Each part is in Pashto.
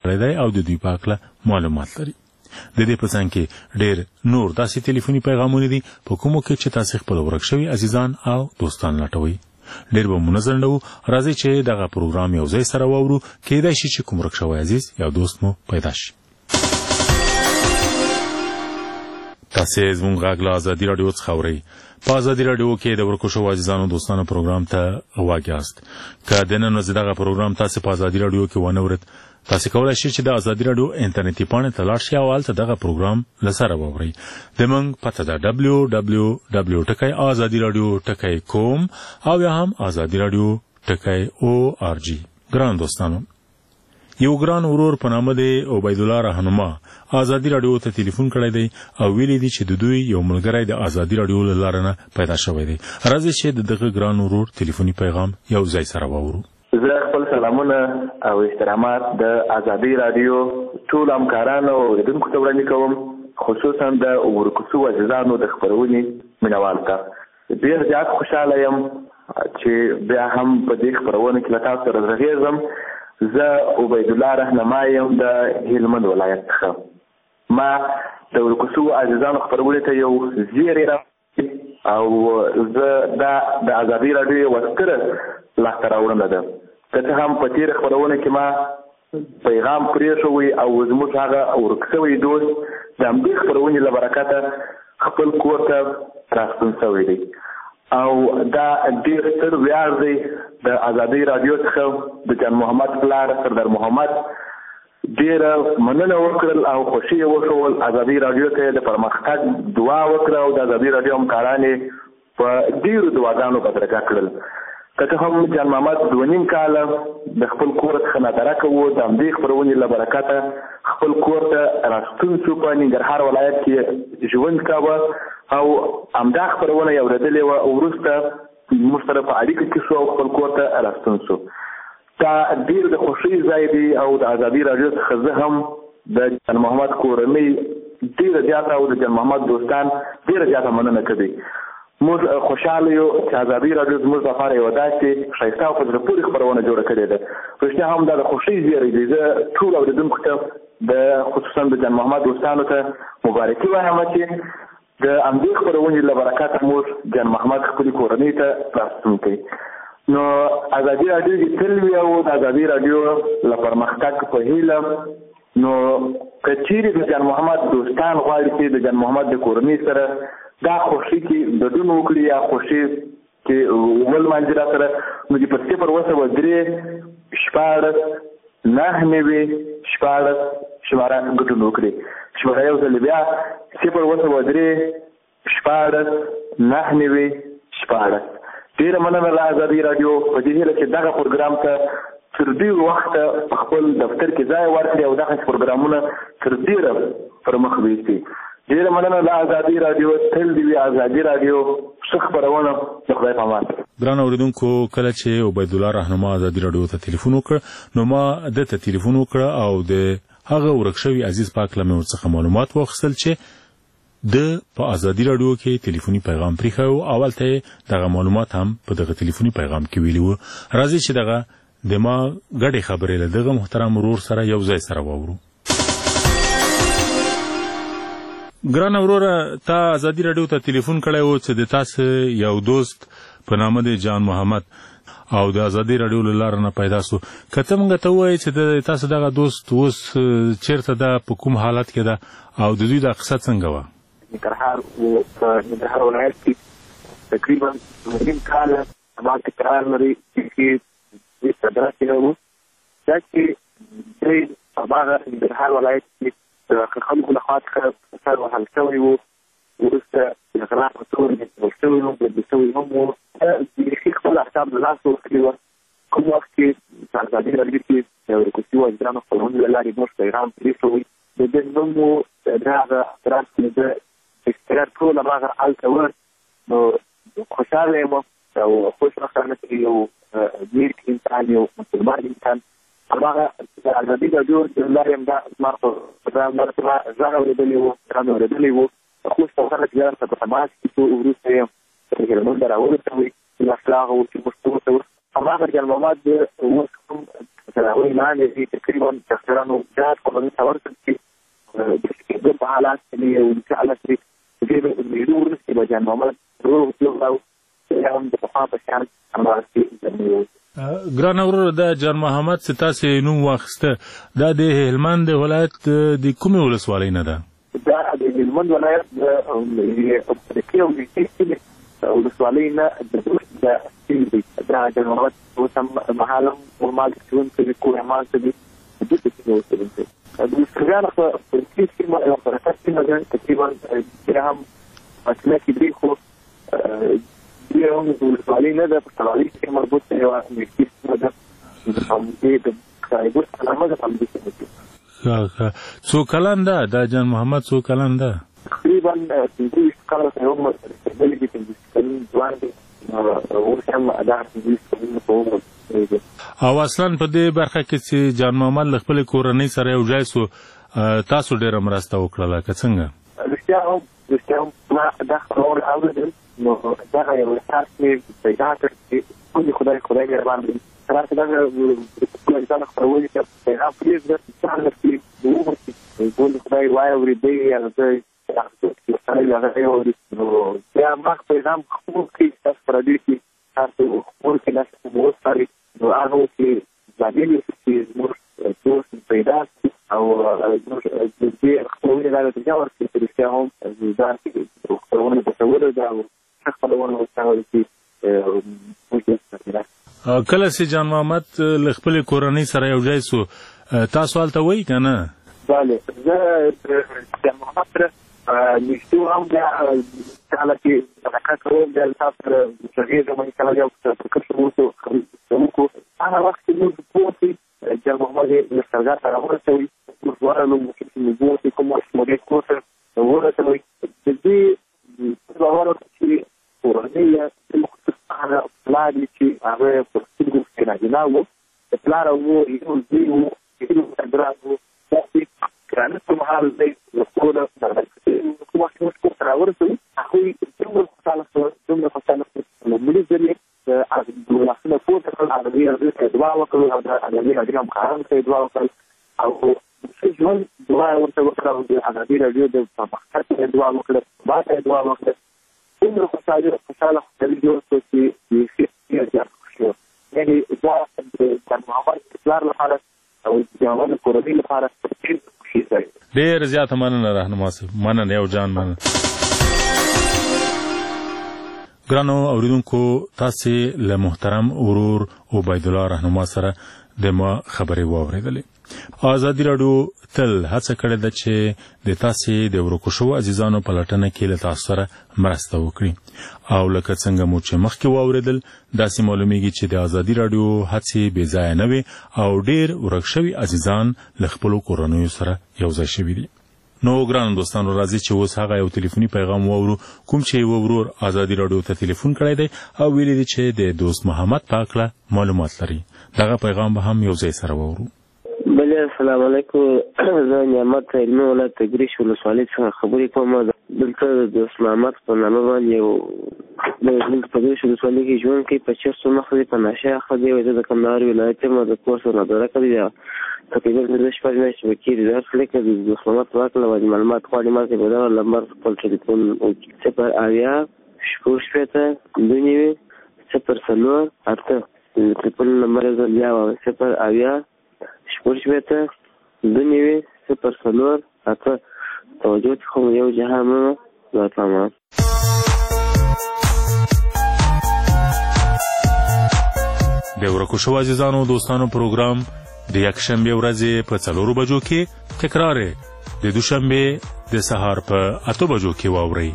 دی او د دوی په هکله معلومات لري. د دې په څنګ کې ډېر نور داسې ټلیفوني پیغامونه دي په کومو کې چې تاسې خپل ورک شوي عزیزان او دوستان لټوئ. ډېر به مو نظر لرو راځئ چې دغه پروګرام یو ځای سره واورو. کیدای شي چې کوم ورک شوی عزیز یا دوست مو پیدا شي. تاسې زموږ غږ له ازادي راډیو څخه اورئ. په ازادي راډیو کې د ورکو شوو عزیزانو دوستانو پروګرام ته غوږ یاست. که دننه دغه پروګرام تاسې په ازادي راډیو کې ونه اورئ، تاسې کولی شئ چې د ازادي راډیو انټرنیټي پاڼې ته لاړ شئ او هلته دغه پروګرام له سره واورئ. زموږ پته ده www.azadiradio.com او یا هم azadiradio.org. ګران دوستانو، یو ګران ورور په نامه دی عبیدالله رهنما ازادي راډیو ته ټلیفون کړی دی او ویلي دي چې د دوی یو ملګری د ازادي راډیو له لارې نه پیدا شوی دی. راځئ چې دغه ګران ورور ټلیفوني پیغام یو ځای سره واورو. زه خپل سلامونه او احترامات د ازادي راډیو ټول همکارانو او اوریدونکو ته وړاندې کوم، خصوصا د ورکو شوو عزیزانو د خپرونې مینوالو ته. ډېر زیات خوشحاله یم چې بیا هم په دې خپرونه کې له تاسو سره غږیږم. زه عبیدالله رهنما یم د هلمند ولایت څخه. ما د ورکو شوو عزیزانو خپرونې ته یو زیری او زه دا د ازادي راډیو یوه ستره لاسته راوړنه ده. که څه هم په تېره خپرونه کې ما پیغام پرېښوی او زموږ هغه ورک شوی دوست د همدې خپرونې له برکته خپل کور ته راستون شوی دی او دا ډېر ستر ویاړ دی د ازادۍ راډیو څخه د جان محمد پلار سردار محمد ډېره مننه وکړل او خوښي یې وښول. ازادۍ راډیو ته یې د پرمختګ دعا وکړه او د ازادۍ راډیو همکاران یې په ډېرو دعاګانو بدرګه کړل. که څه هم جان محمد 2.5 کاله د خپل کور څخه نادرکه و، د همدې خپرونې له برکته خپل کور ته راستون شو، په ننګرهار ولایت کې ژوند کاوه او همدا خپرونه یې اورېدلې وه. وروسته موږ سره په اړیکه کې شو او خپل کور ته راستون شو. دا ډېر د خوښۍ ځای دی او د ازادي راډیو څخه زه هم د جان محمد کورنۍ ډېره زیاته او د جان محمد دوستان ډېره زیاته مننه کوي. موږ خوشحاله یو چې ازادي راډیو زموږ لپاره یوه داسې ښایسته او په زړه پورې خپرونه جوړه کړې ده. رښتیا هم دا د خوښۍ زیری دی. زه ټول اورېدونکو ته خصوصا د جان محمد دوستانو ته مبارکي وایم چې د همدې خپرونې له برکته موږ جان محمد خپلې کورنۍ ته راستون کړي. نو ازادي راډیو چې تل وي او د ازادي راډیو له پرمختګ په هیله، نو که چیرې د جان محمد دوستان غواړي چې د جان محمد د کورنۍ سره دا خوښي کې ګډون وکړي یا خوښي کې ولمانځي را سره، نو چې په 0-14-9-14 شماره ګډون وکړي. شماره یو ځل بیا 0-14-9-14. ډېره مننه له ازادي راډیو په دې هیله چې دغه پروګرام ته تر ډېر وخته په خپل دفتر کې ځای ورکړي او دغه پروګرامونه تر ډېره پر مخ ویستي. ډېره مننه له ازادي راډیو. تل دې وي ازادي راډیو ښه خپرونه. د خدای په امان. ګران اورېدونکو، کله چې عبیدالله رهنما ازادي راډیو ته ټلیفون وکړ نو ما ده ته ټلیفون وکړه او د هغه ورک شوي عزیز پاک له مې ورڅخه معلومات واخیستل چې د په ازادي راډیو کې ټلیفوني پیغام پرېښی و. اولته یې دغه معلومات هم په دغه ټلیفوني پیغام کې ویلي وو. راځئ چې دغه د ما ګډې خبرې له دغه محترم ورور سره یو ځای سره واورو. ګران وروره، تا ازادي راډیو ته ټلیفون کړی و چې د تاسو یو دوست په نامه دی جان محمد او د ازادي راډیو له لارې نه پیدا سو. که ته موږ ته ووایې چې د تاسو دغه دوست اوس چېرته ده، په کوم حالت کې ده او د دوی دا قصه څنګه وه؟ ننګرهار ولایت کې تقریبا 2.5 کاله ما تکرار لري چې صدرا کې وو. دا چې هغه ننګرهار ولایت کې خلکو له خوا څخه سر وهل شوی و، وروسته د غلا په تور نیول شوی و، بدل شوی هم و. بیخي خپل احساب له لاسه ورکړي وه. کوم وخت کې په ازادي راډیو کې د ورکو شوو عزیزانو خپرونې له لارې موږ پیغام پرېښوی. د دې نوم و د هغه اعتراض کې د اختیار ټول هغه هلته و. نو خوشحاله یم او خوشبختانه چې یو نیک انسان، یو مسلمان انسان هماغه د ازادي راډیو د لارې همدا زما په مرتبه غږ اورېدلی و، رام اورېدلی و. خوشبختانه چې بیا په تماس کې شو. وروسته یې هلمند راورسوئ. لاس راغه و چې موږ ته هماغه جان محمد اوس هم تر هغوی لاندې دي تقریبا ډاکټرانو جهاد قانوني ته ورکړل چې د کېدو په حالات کې دي او چې حالت دي ډېر مېړو وروسته به جان محمد روغ تلو یا هم د پخوا په شان همداسې ګران ورور د جان محمد چې تاسې نوم واخیسته دا د هلمند ولایت د کومې ولسوالۍ نه ده؟ دا د هلمند ولایت د کې او د کې ولسوالۍ نه د سیند دی. دا جان محمد اوس هم مهاله ورمال ژوند کوي کوهمال کوي د دې کې اوسېږي. د سګان په پرسیس کې ما په حرکت کې نه تقریبا چې هم اصله کې دی خو دی هم د ولسوالۍ نه ده په سلالۍ کې مربوط دی او مکتیس نه ده د همدې د خایبور سلامه د همدې کې. څو کلن ده دا جان محمد څو کلن ده؟ تقریبا 25 کاله ته عمر رسېدلی دي 25 کلن ځوان دی اوس هم دا 25 کلن په عمر دی. او اصلا په دې برخه کې چې جان محمد له خپلې کورنۍ سره یو ځای سو تاسو ډېره مرسته وکړله که څنګه؟ رښتیا هم ما دا خبرونه اورېدل نو دغه یو احساس مې پیدا کړ چې ټولې خدای مهربان دی. راته دغه کوم انسان خپرونې چې پیغام پرېږده انسان نفسي د عمر کې ټولې خدای وایي اورېدی هغه ځای سړی هغه اوري نو بیا ما پیغام خپور کړي تاسو پر دې کې تاسو خپور کړئ تاسو مو وسپارئ نو هغه چې ځانګړي چې زموږ دوست پیدا او د دې خپرونې دا نتیجه ورکړي چې رښتیا هم دا خپرونه ګټوره ده او ښه خپرونه ورڅخه چې کله چې جان محمد له خپلې کورنۍ سره یو ځای سو تاسو هلته وایي که نه؟ بله زه جان محمد سره نږدې هم بیا کله چې صدقه کوم بیا له تاسو سره غږېږم کله یو فکر وکړو هغه وخت کې موږ پوه شئ جان محمد یې له سرګار سره ورسوي موږ دواړه ممکن چې موږ پوه شئ کوم وخت مو ډېر کور سره ورسوي د دې باور چې کورنۍ یې هغه پلار یې چې هغه په سترګو کې ناجنا و د پلار او مور یو زوی و چې ګران و داسې ګرانه په مهال دی له کوره کوم وخت موږ کور ته راورسوي هغوی دومره خوشحاله شول لومړي ځل یې د لاسونه پورته کړل عربي هغې ته یې دعا وکړل او د ازادي راډیو همکارانو ته یې دعا وکړل او ښه ژوند دعا یې ورته وکړه او د ازادي راډیو د پرمختګ ته یې دعا وکړه ما ته یې دعا وکړه دومره خوشحاله جوړ شو چې ډېر زیات خوښ شو. یعنې دا د جان محمد پلار لپاره او د محمد کورنۍ لپاره ډېر خوښي ځای دی. ډېر زیاته مننه رهنما صاحب، مننه یو جان مننه. ګرانو اوریدونکو تاسې له محترم ورور عبیدالله رهنما سره د ما خبرې واورېدلې. ازادي راډیو تل هڅه کړې ده چې د تاسې د ورکو شوو عزیزانو په لټنه کې له تاسو سره مرسته وکړي او لکه څنګه مو چې مخکې واورېدل داسې معلومیږي چې د ازادي راډیو هڅې بې ځایه نه وي او ډېر ورک شوي عزیزان له خپلو کورنیو سره یوځای شوي دي. نو ګرانو دوستانو راځي چې اوس هغه یو تلیفوني پیغام واورو کوم چې یو ورور ازادي راډیو ته تلیفون کړی دی او ویلي دي چې د دوست محمد په هکله معلومات لري. دغه پیغام به هم یوځای سره واورو. بله السلام علیکم، زه نعمت علمي ولایت تګریش ولسوالۍ څخه خبرې کوم. دلته د دوست محمد په نامه باندې یو د تګریش ولسوالۍ کې ژوند کوي، په چرسو مخ دی، په نشه اخته دی. زه د کندهار ولایت یم، د کور سره نادره کړې تقریبا 15 میاشتې به کېږي. د هر څه لیکه د دوست محمد په هکله باندې معلومات غواړي. ما ته په دغه نمبر خپل ټلیفون 080 شپږ 2 0 ټلیفون نمبر یې زه بیا وایم 080 شپږ 2 0 توجه خو یو جهان مو دا تمام. د ورکو شوو عزیزانو دوستانو پروګرام د یکشنبې ورځې په 4 بجو کې تکرار د دوشنبې د سهار په 8 بجو کې واورئ.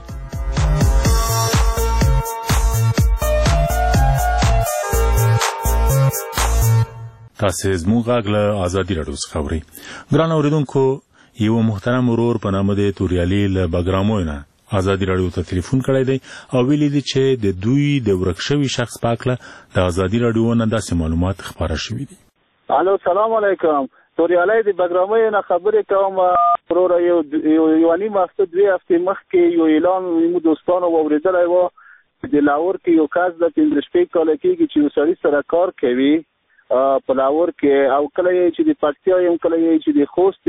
تاسې زموږ غږ له ازادي راډیو څخه اورئ. ګران اوریدونکو، یو محترم ورور په نامه د توریالي له بګرامو نه ازادي راډیو ته تلیفون کړی دی او ویلي دي چې د دوی د ورک شوي شخص په هکله د ازادي راډیو نه داسې معلومات خپاره شوي دي. الو سلام علیکم، توریالي د بګرامو نه خبرې کوم. وروره یو نیم هفته 2 هفتې مخکې یو اعلان مو دوستانو واورېدلی و د لاهور کې یو کس د 15 کاله کېږي چې یو سړي سره کار کوي په لاور کې او کله چې د پکتیا یم کله چې د خوست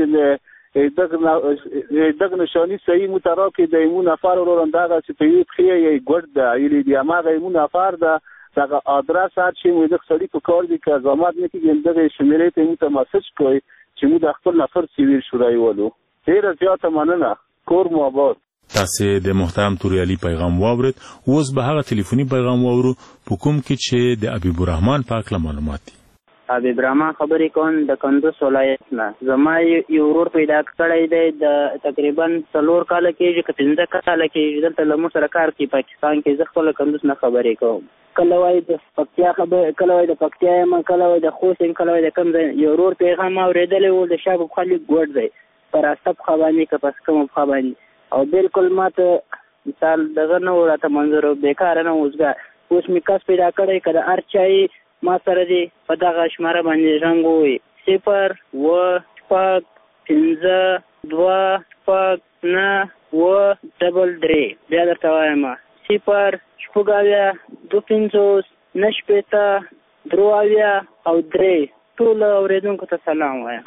دغه نشانی صحیح متراکې د ایمون افار ورنداغه چې په یو خې یې ګډ ده یلی د اماغه ایمون افار ده دغه ادرس چې موږ د خړی په کار دي که زمات نه کېږي دغه شمیرې ته موږ مسج کوي چې موږ د خپل نفر سیویل شورای ولو ډیر زیاته مننه کور مو آباد. تاسو د محترم توریالي پیغام واورید اوس به هغه ټلیفوني پیغام واورو په کوم کې چې د حبیب الرحمن پاک له معلومات حبیب الرحمن خبرې کوم د کندوز ولایت نه. زما یو ورور پیدا کړی دی د تقریبا 4 کال کېږي که 15 کال کېږي دلته له موږ سره کار کوي پاکستان کې. زه خپل کندوز نه خبرې کوم. کله وایي د پکتیا خبر کله وایي د پکتیا یم کله وایي د خوست یم کله وایي د کوم ځای. یو ورور پیغام اورېدلی و د شاه پخوا لیک ګوډ دی په راسته پخوا باندې که پس کومه پخوا باندې او بالکل ماته مثال دغه نه و راته منظور بېکاره نه اوسګه اوس مې کس پیدا کړی که د هر چای ما سره دی په دغه شماره باندې رنګ ووي 0 و 5 5 2 5 9 و 3 بیا درته وایم 0 شپږ 2 50 9 3 او 3 ټول اورېدونکو ته سلام وایم.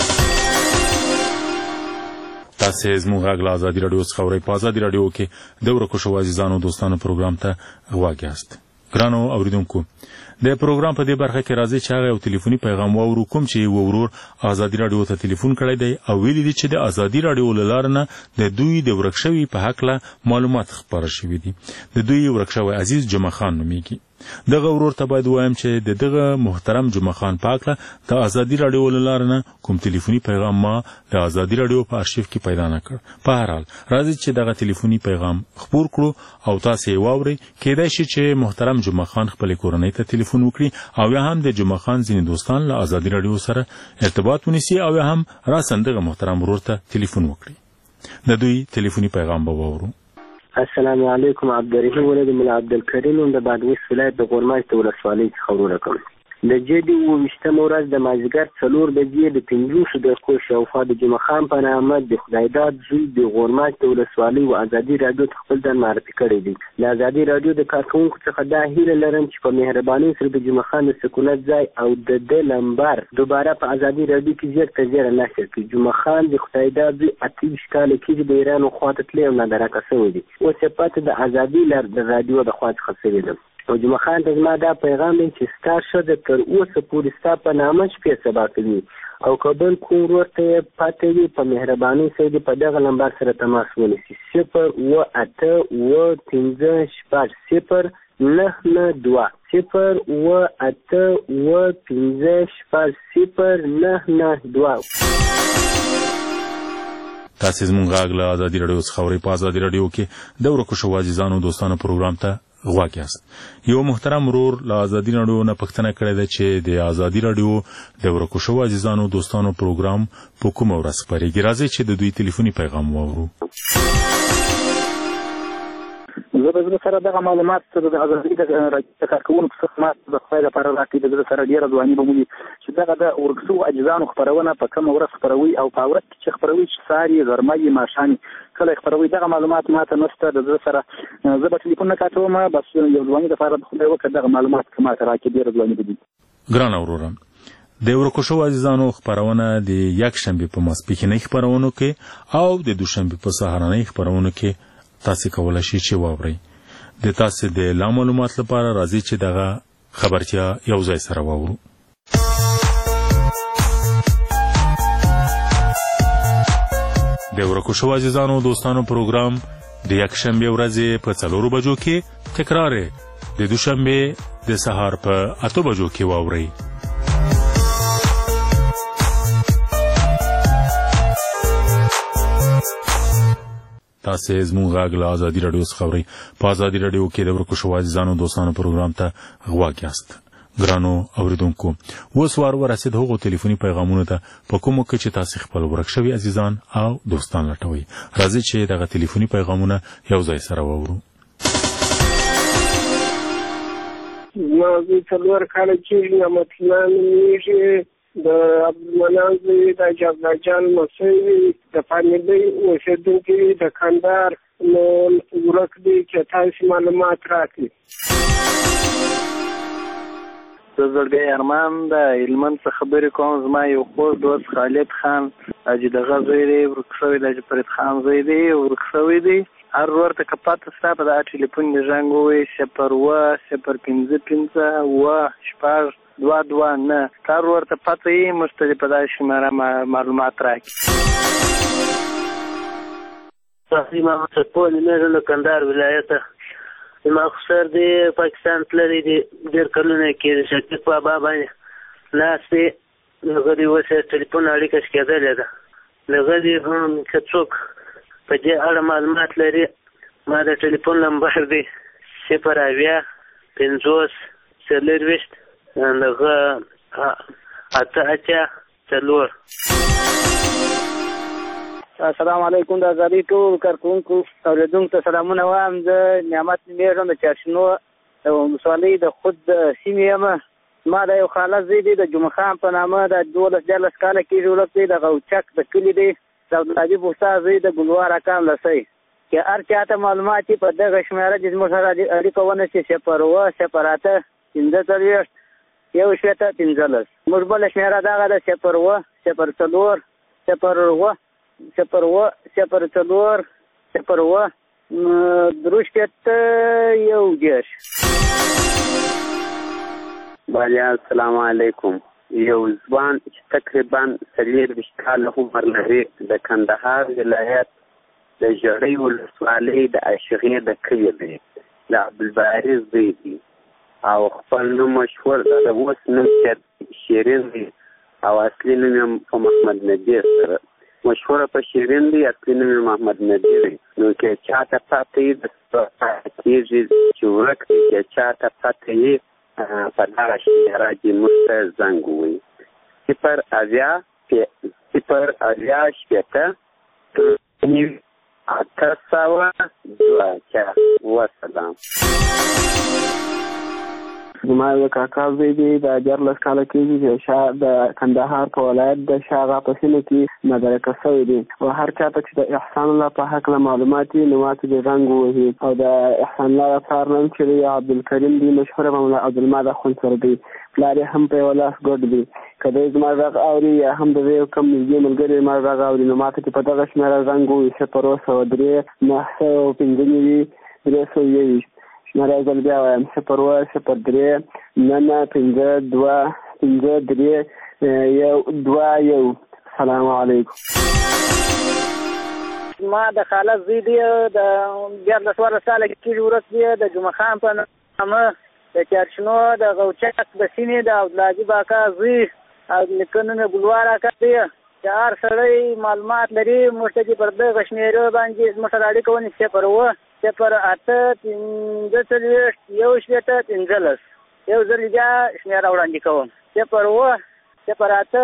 تاسو زموږ غږ له ازادي راډیو څخه اورئ. په ازادي راډیو کې د ورکو شو عزیزانو دوستانو پروګرام ته غواګ یاست. ګرانو اوریدونکو د پروګرام په دې برخه کې راځي چې هغه یو ټلیفوني پیغام واورو کوم چې ورور ازادي راډیو ته ټلیفون کړی دی او ویلي دی چې د ازادي راډیو له لارې نه د دوی د ورک شوي په هکله معلومات خپاره شوي دي. د دوی ورک شوی عزیز جمعه خان نومیږي. دغه ورور ته باید وایم چې دغه محترم جمعه خان پاکله د ازادي راډیو له لارې نه کوم ټلیفوني پیغام ما د ازادي راډیو په ارشیف کې پیدا نه کړ. په هر حال راځي چې دغه ټلیفوني پیغام خپور کړو او تاسو یې واورئ. کېدای شي چې محترم جمعه خان خپل کورنۍ ته ټلیفون وکړي او یا هم د جمعه خان ځینې دوستان له ازادي راډیو سره ارتباط ونیسي او یا هم راساً دغه محترم ورور ته ټلیفون وکړي. د دوی ټلیفوني پیغام به واورو. السلام علیکم. عبدالرحیم ولد ملا عبدالکریم د بادغیس ولایت د غورماج ولسوالۍ څخه ورور کوم. د جدي 28 ورځ د مازیګر 4 بجې د 500 دقیقو شاوخوا د جمعه خان په نامه د خدایداد زوی د غورماج ولسوالۍ او ازادي راډیو ته خپل ځان معرفي کړی دی. د ازادي راډیو د کارکونکو څخه دا هیله لرم چې په مهربانۍ سره د جمعه خان د سکونت ځای او د لمبر دوباره په ازادي راډیو کې زیات تر نشر کړي. جمعه خان د خدایداد زوی 28 کال کې د ایران خواته تللی او نادرکه شوی دی. اوس یې پته د ازادي راډیو د خوا څخه شوی دی. او جمعه خان ته زما دا پیغام دی چې ستا ښځه تر اوسه پورې ستا په نامه شپې سبا کوي او که بل کوم ورور ته یې پته وي په مهربانۍ سره دې په دغه لمبر سره تماس ونیسي 0 و 8 و 15 0 992 0 و 8 و 15 0 992. تاسو زموږ غږ له ازادي راډیو څخه اورئ. په ازادي راډیو کې د ورکو شو عزیزانو دوستانو پروګرام ته غواګ یاست. یو محترم ورور له ازادي راډیو نه پوښتنه کړې ده چې د ازادي راډیو د ورکو شو عزیزانو دوستانو پروګرام په کومه ورځ خپرېږي. راځي چې د دوی ټلیفوني پیغام واورو. زه سره دغه معلومات د ازادي د کارکونکو څخه ما د خپل لپاره راکړي د سره ډیره ځواني به مو چې دغه د ورکسو اجزانو خبرونه په کوم ورځ خبروي او په ورځ کې خبروي چې ساري غرمه ماشاني کله خبروي دغه معلومات ماته نشته. د سره زه به ټلیفون نه کاټوم بس یو ځواني لپاره خدای وکړه دغه معلومات کومه راکړي ډیره ځواني دي. ګران اورورم د ورکو شو عزیزانو خبرونه د یک شنبه په ماسپښینۍ خبرونو کې او د دوشنبه په سهارنۍ خبرونو کې تاسو کولای شئ چې واورئ. د تاسو د لا معلومات لپاره راځي چې دغه خبرتیا یو ځای سره واورو. د ورکو شو عزیزانو دوستانو پروګرام د یک شنبه ورځې په 4 بجو کې تکرار د دوشنبه د سهار په 8 بجو کې واورئ. تاسو زموږ غږ له ازادي راډیو څخه اورئ. په ازادي راډیو کې د ورکو شو عزیزانو دوستانو پروګرام ته غواګ یاست. ګرانو اوریدونکو اوس وار ورسید هغو ټلیفوني پیغامونو ته په کومو کې چې تاسو خپل ورک شوي عزیزان او دوستان لټوئ. راځئ چې دغه ټلیفوني پیغامونه یو ځای سره واورو. ما زه 4 کاله کېږي نعمت الله نومیږي د عبدالمنان زوی د جان مسوي د فامیلۍ اوسېدونکي د کندهار نو ورک دی چې تاسو معلومات راکړئ. زه زړګی ارمان د هلمند څخه خبرې کوم. زما یو خوږ دوست خالد خان چې دغه زوی دی ورک شوی دی، چې فرید خان زوی دی ورک شوی دی. هر ورته که پته ستا په دغه ټلیفون د زنګ ووایي 01550 هر ورته پته یې موږ ته په دغه شماره معلومات راکړي. صحیح محمد سرپول مېږه له کندهار ولایته. زما خسر دی پاکستان تللی دی ډېر کلونه کېږي. شفیق بابا باندې ناست دی، هغه دې اوس یې ټلیفون اړیکه شکېدلې ده. هغه دې هم که څوک په دې اړه معلومات لري، ما د ټلیفون نمبر دی 05050 السلام علیکم. د ازادۍ ټول کارکوونکو اورېدونکو ته سلامونه وایم. زه نعمت نومېږم د چارشنو ولسوالۍ د خود سیمې یم. ما د یو خاله زوی دی د جمعه خان په نامه د 12 کاله کېږي ورک دی، د غوچک د کلي دی، د عبدالحبیب استاد زوی د ګلوار اکام لسی. که هر چاته معلومات چې په دغه شمېره چې زموږ سره اړیکه ونیسي 0 08 15 موږ بله شمېره دغه ده 0 04 0 بالیا السلام علیکم. یو ځوان چې تقریبا 40 کاله عمر لري د کندهار ولایت د ژړۍ ولسوالۍ د عاشقې د کلي دی، د عبدالباري زوی دی او خپل نوم مشهور د اوس نوم شیرین دی او اصلي نوم یې په محمد نبي سره مشهوره په شیرین دی، اصلي نوم یې محمد نبي دی. نو که چاته پته یې د کېږي چې ورک دی، که چاته پته یې په دغه شمېره کې موږ ته زنګ ووایي 0 وسلام. زما یو کاکا زوی دی د 14 کاله کېږي چې د کندهار په ولایت د شاغا په سیمه کې مدرکه شوی دی او هر چاته چې د احسان الله په هکله معلومات وي نو ماته دې زنګ ووهي. او د احسان الله پلار نوم چې دی عبدالکریم دی، مشهوره مولا عبدالماد اخوندسر دی، پلار یې هم په یو لاس ګډ دی. که دی زما غږ اوري یا هم د یو کم نږدې ملګري زما غږ اوري نو ماته چې په دغه شمېره زنګ ووهي 0 شمېره ځل بیا وایم 0 03 952 سلام علیکم. ما د خاله زوی دی د 14 کاله کېږي ورک دی د جمعه خان په نامه د چارشنو د غوچک د سیمې د عبدالحبیب اکا زوی او نیکه نوم یې ګلوار اکا دی. چې هر سړی معلومات لري موږ ته چې پر دغه شمېرو باندې زموږ سره اړیکه ونیسي 0 08 15 یو ځل بیا شمېره وړاندې کوم 0 08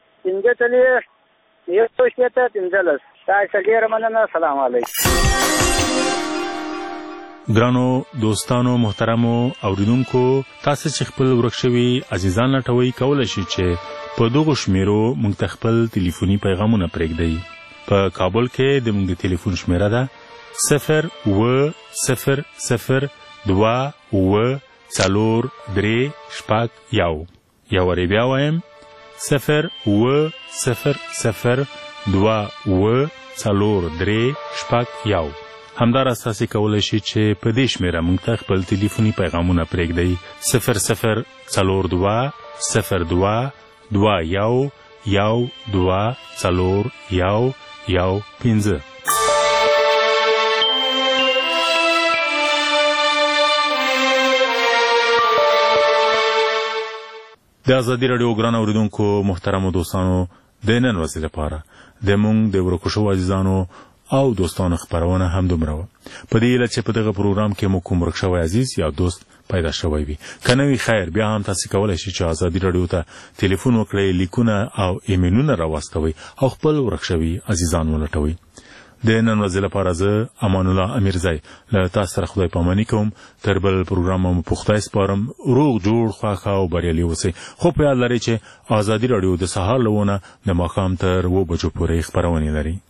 15 تاسو ډېره مننه. السلام علیکم. ګرانو دوستانو محترمو اوریدونکو، تاسو چې خپل ورک شوي عزیزان لټوي کولای شئ چې په دغه شمیرو موږ ته خپل ټلیفوني پیغامونه پرېږدئ. په کابل کې د موږ د ټلیفون شمیره ده 0200423 یو وری بیا وایم 0200423 همداراز تاسو کولی شئ چې په دې شمیره موږ ته خپل ټلیفوني پیغامونه پرېږدئ 00222212415. د ازادي راډیو ګران اوریدونکو محترمو دوستانو، د نن ورځې لپاره د موږ د ورکو شوو عزیزانو او دوستانو خبرونه هم دومره وه. په دې هیله چې په دغه پروګرام کې مو کوم ورک شوی عزیز یا دوست پیدا شوی وي. که نه وي خیر، بیا هم تاسو کولی شئ چې ازادي راډیو ته ټلیفون وکړئ، لیکونه او ایمیلونه راواستوئ او خپل ورک شوي عزیزان ولټوئ. د نن ورځې لپاره زه امان الله امیرزی له تاسو سره خدای پاماني کوم. تر بل پروګرام مو په خدای سپارم. روغ جوړ خوښ او بریالي اوسئ. خو په یاد لرئ چې ازادي راډیو د سهار له 9 د ماښام تر 2 بجو پورې خپرونې لري.